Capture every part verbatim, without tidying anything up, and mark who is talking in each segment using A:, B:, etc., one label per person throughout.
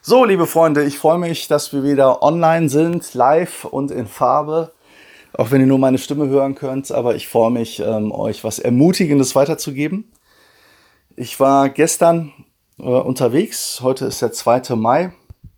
A: So, liebe Freunde, ich freue mich, dass wir wieder online sind, live und in Farbe. Auch wenn ihr nur meine Stimme hören könnt, aber ich freue mich, ähm, euch was Ermutigendes weiterzugeben. Ich war gestern äh, unterwegs, heute ist der zweite Mai.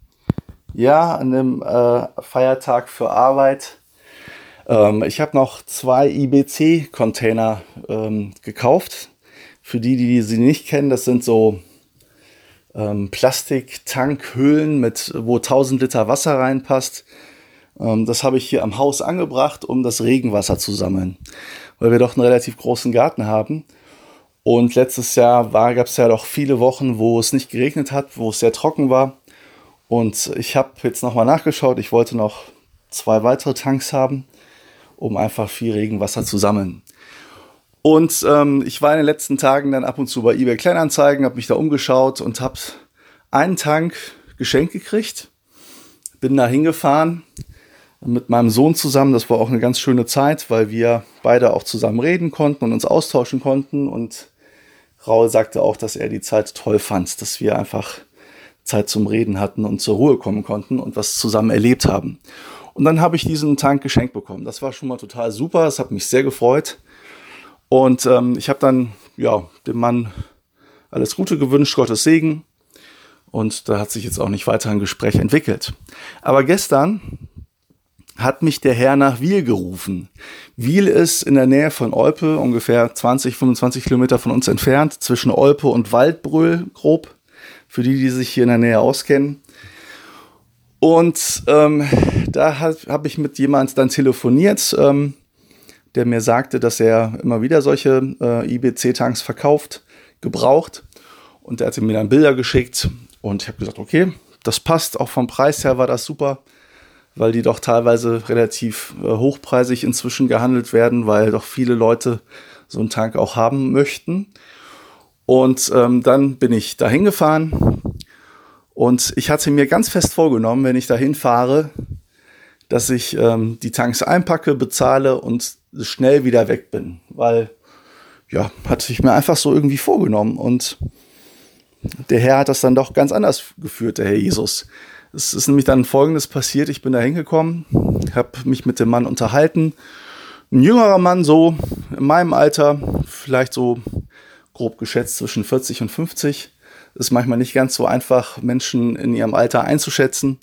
A: Ja, an dem äh, Feiertag für Arbeit. Ähm, ich habe noch zwei I B C-Container ähm, gekauft. Für die, die sie nicht kennen, das sind so ähm, Plastiktankhüllen, mit, wo tausend Liter Wasser reinpasst. Ähm, das habe ich hier am Haus angebracht, um das Regenwasser zu sammeln, weil wir doch einen relativ großen Garten haben. Und letztes Jahr gab es ja doch viele Wochen, wo es nicht geregnet hat, wo es sehr trocken war. Und ich habe jetzt nochmal nachgeschaut, ich wollte noch zwei weitere Tanks haben, um einfach viel Regenwasser zu sammeln. Und ähm, ich war in den letzten Tagen dann ab und zu bei eBay Kleinanzeigen, habe mich da umgeschaut und habe einen Tank geschenkt gekriegt. Bin da hingefahren mit meinem Sohn zusammen. Das war auch eine ganz schöne Zeit, weil wir beide auch zusammen reden konnten und uns austauschen konnten. Und Raul sagte auch, dass er die Zeit toll fand, dass wir einfach Zeit zum Reden hatten und zur Ruhe kommen konnten und was zusammen erlebt haben. Und dann habe ich diesen Tank geschenkt bekommen. Das war schon mal total super. Das hat mich sehr gefreut. Und ähm, ich habe dann ja, dem Mann alles Gute gewünscht, Gottes Segen. Und da hat sich jetzt auch nicht weiter ein Gespräch entwickelt. Aber gestern hat mich der Herr nach Wil gerufen. Wil ist in der Nähe von Olpe, ungefähr zwanzig, fünfundzwanzig Kilometer von uns entfernt, zwischen Olpe und Waldbröl grob, für die, die sich hier in der Nähe auskennen. Und ähm, da habe hab ich mit jemand dann telefoniert, ähm, der mir sagte, dass er immer wieder solche äh, I B C-Tanks verkauft, gebraucht. Und der hatte mir dann Bilder geschickt. Und ich habe gesagt, okay, das passt. Auch vom Preis her war das super, weil die doch teilweise relativ äh, hochpreisig inzwischen gehandelt werden, weil doch viele Leute so einen Tank auch haben möchten. Und ähm, dann bin ich dahin gefahren. Und ich hatte mir ganz fest vorgenommen, wenn ich dahin fahre, dass ich ähm, die Tanks einpacke, bezahle und schnell wieder weg bin. Weil, ja, hatte ich mir einfach so irgendwie vorgenommen. Und der Herr hat das dann doch ganz anders geführt, der Herr Jesus. Es ist nämlich dann Folgendes passiert. Ich bin da hingekommen, habe mich mit dem Mann unterhalten. Ein jüngerer Mann, so in meinem Alter, vielleicht so grob geschätzt zwischen vierzig und fünfzig. Ist manchmal nicht ganz so einfach, Menschen in ihrem Alter einzuschätzen.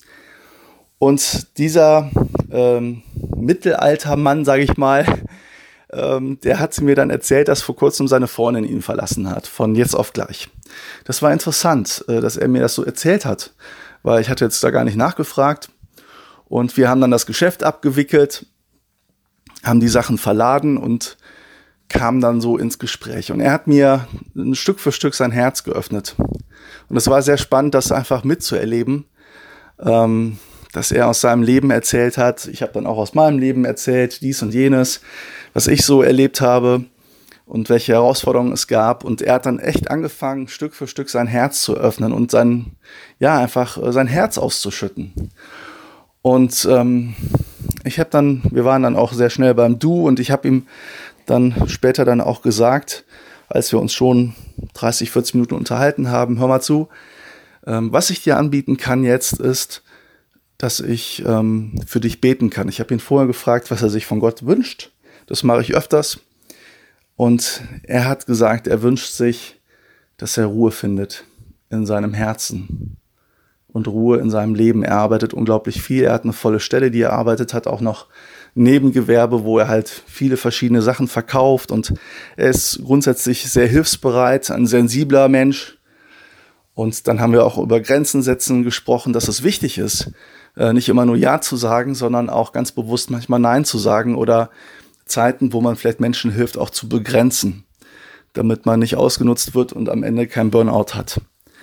A: Und dieser ähm, Mittelaltermann, sage ich mal, ähm, der hat mir dann erzählt, dass vor kurzem seine Freundin ihn verlassen hat, von jetzt auf gleich. Das war interessant, äh, dass er mir das so erzählt hat, weil ich hatte jetzt da gar nicht nachgefragt. Und wir haben dann das Geschäft abgewickelt, haben die Sachen verladen und kamen dann so ins Gespräch. Und er hat mir ein Stück für Stück sein Herz geöffnet. Und es war sehr spannend, das einfach mitzuerleben, ähm, dass er aus seinem Leben erzählt hat. Ich habe dann auch aus meinem Leben erzählt, dies und jenes, was ich so erlebt habe und welche Herausforderungen es gab. Und er hat dann echt angefangen, Stück für Stück sein Herz zu öffnen und sein, ja, einfach sein Herz auszuschütten. Und ähm, ich habe dann, wir waren dann auch sehr schnell beim Du und ich habe ihm dann später dann auch gesagt, als wir uns schon dreißig, vierzig Minuten unterhalten haben, hör mal zu, ähm, was ich dir anbieten kann jetzt ist, dass ich ähm, für dich beten kann. Ich habe ihn vorher gefragt, was er sich von Gott wünscht. Das mache ich öfters. Und er hat gesagt, er wünscht sich, dass er Ruhe findet in seinem Herzen und Ruhe in seinem Leben. Er arbeitet unglaublich viel. Er hat eine volle Stelle, die er arbeitet, hat auch noch Nebengewerbe, wo er halt viele verschiedene Sachen verkauft. Und er ist grundsätzlich sehr hilfsbereit, ein sensibler Mensch. Und dann haben wir auch über Grenzen setzen gesprochen, dass es wichtig ist, nicht immer nur Ja zu sagen, sondern auch ganz bewusst manchmal Nein zu sagen oder Zeiten, wo man vielleicht Menschen hilft, auch zu begrenzen, damit man nicht ausgenutzt wird und am Ende kein Burnout hat.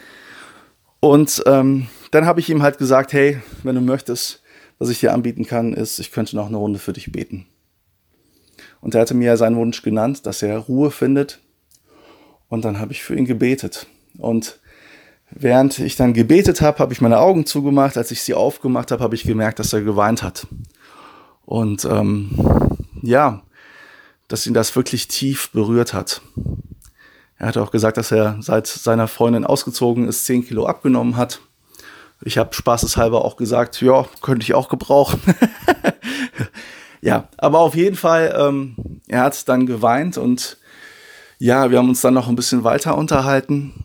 A: Und ähm, dann habe ich ihm halt gesagt, hey, wenn du möchtest, was ich dir anbieten kann, ist, ich könnte noch eine Runde für dich beten. Und er hatte mir seinen Wunsch genannt, dass er Ruhe findet. Und dann habe ich für ihn gebetet. Und während ich dann gebetet habe, habe ich meine Augen zugemacht. Als ich sie aufgemacht habe, habe ich gemerkt, dass er geweint hat. Und ähm, ja, dass ihn das wirklich tief berührt hat. Er hat auch gesagt, dass er seit seiner Freundin ausgezogen ist, zehn Kilo abgenommen hat. Ich habe spaßeshalber auch gesagt, ja, könnte ich auch gebrauchen. Ja, aber auf jeden Fall, ähm, er hat dann geweint und ja, wir haben uns dann noch ein bisschen weiter unterhalten.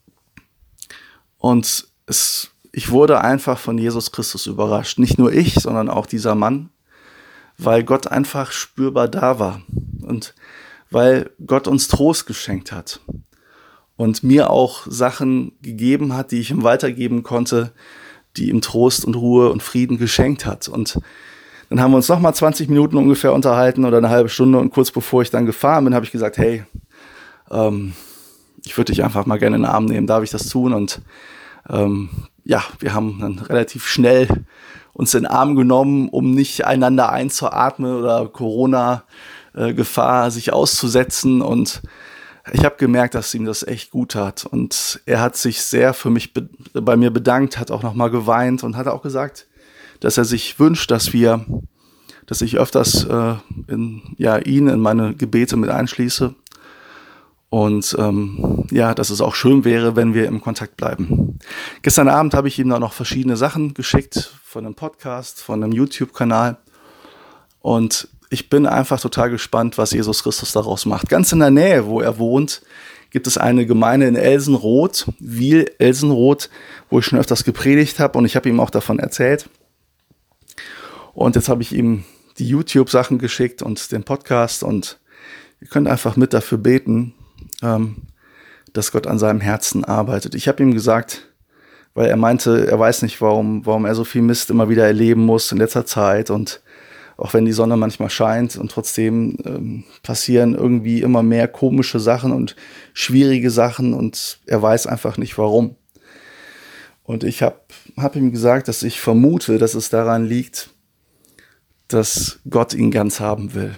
A: Und es, ich wurde einfach von Jesus Christus überrascht. Nicht nur ich, sondern auch dieser Mann, weil Gott einfach spürbar da war und weil Gott uns Trost geschenkt hat und mir auch Sachen gegeben hat, die ich ihm weitergeben konnte, die ihm Trost und Ruhe und Frieden geschenkt hat. Und dann haben wir uns nochmal zwanzig Minuten ungefähr unterhalten oder eine halbe Stunde und kurz bevor ich dann gefahren bin, habe ich gesagt, hey, ähm, ich würde dich einfach mal gerne in den Arm nehmen, darf ich das tun? Und ähm, ja, wir haben dann relativ schnell uns in den Arm genommen, um nicht einander einzuatmen oder Corona-Gefahr äh, sich auszusetzen. Und ich habe gemerkt, dass ihm das echt gut tat. Und er hat sich sehr für mich be- bei mir bedankt, hat auch nochmal geweint und hat auch gesagt, dass er sich wünscht, dass wir, dass ich öfters äh, in, ja, ihn in meine Gebete mit einschließe. Und ähm, ja, dass es auch schön wäre, wenn wir im Kontakt bleiben. Gestern Abend habe ich ihm dann noch verschiedene Sachen geschickt, von einem Podcast, von einem YouTube-Kanal. Und ich bin einfach total gespannt, was Jesus Christus daraus macht. Ganz in der Nähe, wo er wohnt, gibt es eine Gemeinde in Elsenroth, Wiel, Elsenroth, wo ich schon öfters gepredigt habe. Und ich habe ihm auch davon erzählt. Und jetzt habe ich ihm die YouTube-Sachen geschickt und den Podcast. Und ihr könnt einfach mit dafür beten, dass Gott an seinem Herzen arbeitet. Ich habe ihm gesagt, weil er meinte, er weiß nicht, warum, warum er so viel Mist immer wieder erleben muss in letzter Zeit und auch wenn die Sonne manchmal scheint und trotzdem ähm, passieren irgendwie immer mehr komische Sachen und schwierige Sachen und er weiß einfach nicht, warum. Und ich habe hab ihm gesagt, dass ich vermute, dass es daran liegt, dass Gott ihn ganz haben will.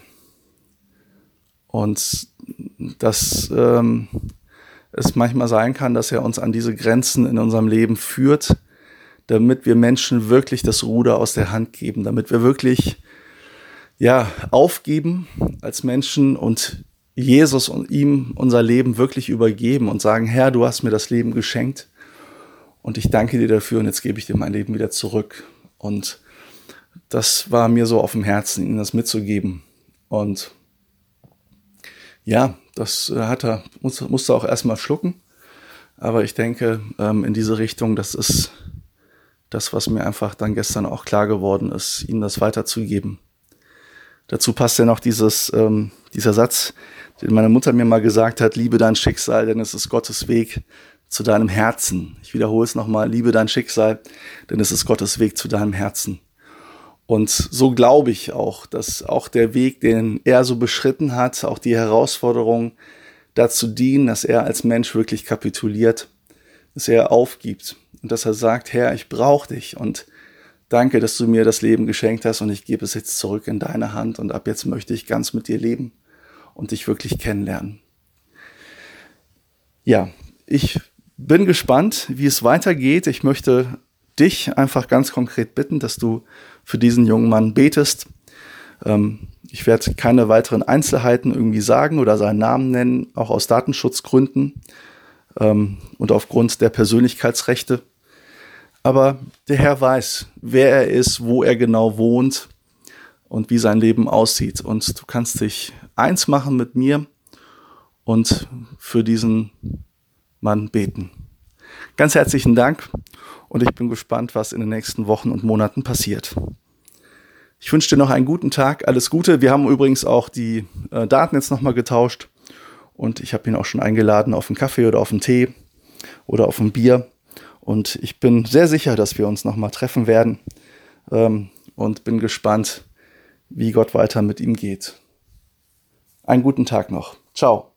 A: Und dass ähm, es manchmal sein kann, dass er uns an diese Grenzen in unserem Leben führt, damit wir Menschen wirklich das Ruder aus der Hand geben, damit wir wirklich ja aufgeben als Menschen und Jesus und ihm unser Leben wirklich übergeben und sagen, Herr, du hast mir das Leben geschenkt und ich danke dir dafür und jetzt gebe ich dir mein Leben wieder zurück. Und das war mir so auf dem Herzen, ihnen das mitzugeben. Und ja, das hat er, musste, musste auch erstmal schlucken. Aber ich denke, ähm, in diese Richtung, das ist das, was mir einfach dann gestern auch klar geworden ist, ihnen das weiterzugeben. Dazu passt ja noch dieses, ähm, dieser Satz, den meine Mutter mir mal gesagt hat, liebe dein Schicksal, denn es ist Gottes Weg zu deinem Herzen. Ich wiederhole es nochmal, liebe dein Schicksal, denn es ist Gottes Weg zu deinem Herzen. Und so glaube ich auch, dass auch der Weg, den er so beschritten hat, auch die Herausforderungen dazu dienen, dass er als Mensch wirklich kapituliert, dass er aufgibt und dass er sagt, Herr, ich brauche dich und danke, dass du mir das Leben geschenkt hast und ich gebe es jetzt zurück in deine Hand und ab jetzt möchte ich ganz mit dir leben und dich wirklich kennenlernen. Ja, ich bin gespannt, wie es weitergeht. Ich möchte dich einfach ganz konkret bitten, dass du für diesen jungen Mann betest. Ähm, ich werde keine weiteren Einzelheiten irgendwie sagen oder seinen Namen nennen, auch aus Datenschutzgründen ähm, und aufgrund der Persönlichkeitsrechte. Aber der Herr weiß, wer er ist, wo er genau wohnt und wie sein Leben aussieht. Und du kannst dich eins machen mit mir und für diesen Mann beten. Ganz herzlichen Dank. Und ich bin gespannt, was in den nächsten Wochen und Monaten passiert. Ich wünsche dir noch einen guten Tag, alles Gute. Wir haben übrigens auch die äh, Daten jetzt nochmal getauscht. Und ich habe ihn auch schon eingeladen auf einen Kaffee oder auf einen Tee oder auf ein Bier. Und ich bin sehr sicher, dass wir uns nochmal treffen werden. Ähm, und bin gespannt, wie Gott weiter mit ihm geht. Einen guten Tag noch. Ciao.